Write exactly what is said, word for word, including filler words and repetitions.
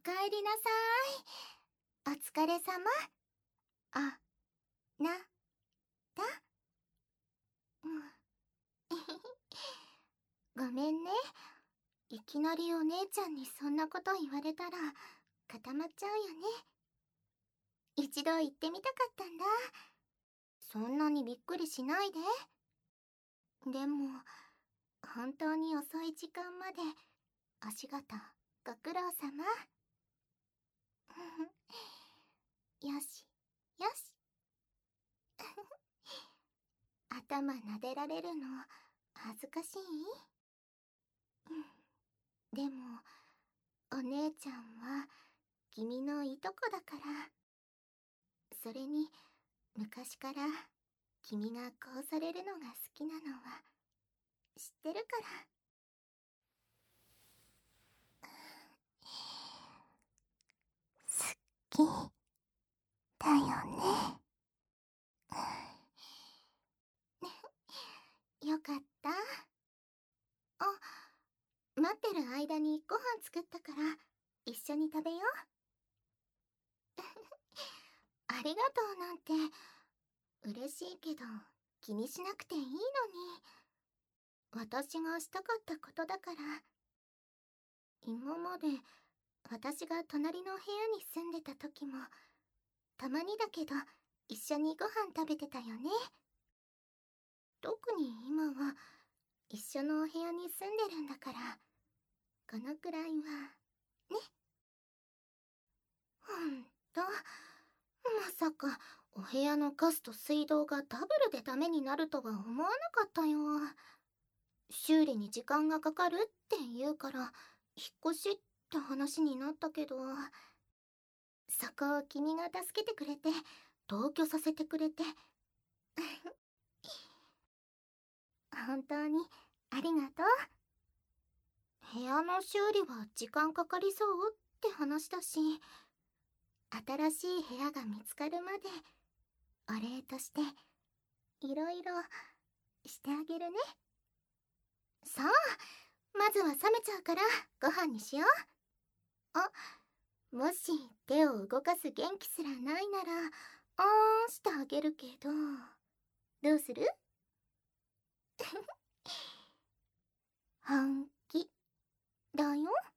かえりなさーい。お疲れさま。あ、な、た。うん。ごめんね。いきなりお姉ちゃんにそんなこと言われたら固まっちゃうよね。一度言ってみたかったんだ。そんなにびっくりしないで。でも、本当に遅い時間までお仕事ご苦労様。よし、よし。頭撫でられるの恥ずかしい？でも、お姉ちゃんは君のいとこだから。それに、昔から君がこうされるのが好きなのは知ってるから。好きだよね。よかった。あ、待ってる間にご飯作ったから一緒に食べよう。ありがとうなんて嬉しいけど気にしなくていいのに。私がしたかったことだから。今まで私が隣の部屋に住んでた時もたまにだけど一緒にご飯食べてたよね。特に今は一緒のお部屋に住んでるんだからこのくらいはね。ほんと、まさかお部屋のガスと水道がダブルでダメになるとは思わなかったよ。修理に時間がかかるって言うから引っ越しって話になったけど、そこを君が助けてくれて同居させてくれて本当にありがとう。部屋の修理は時間かかりそうって話だし、新しい部屋が見つかるまでお礼としていろいろしてあげるね。さあ、まずは冷めちゃうからご飯にしよう。あ、もし手を動かす元気すらないならあーんしてあげるけど、どうする？本気だよ。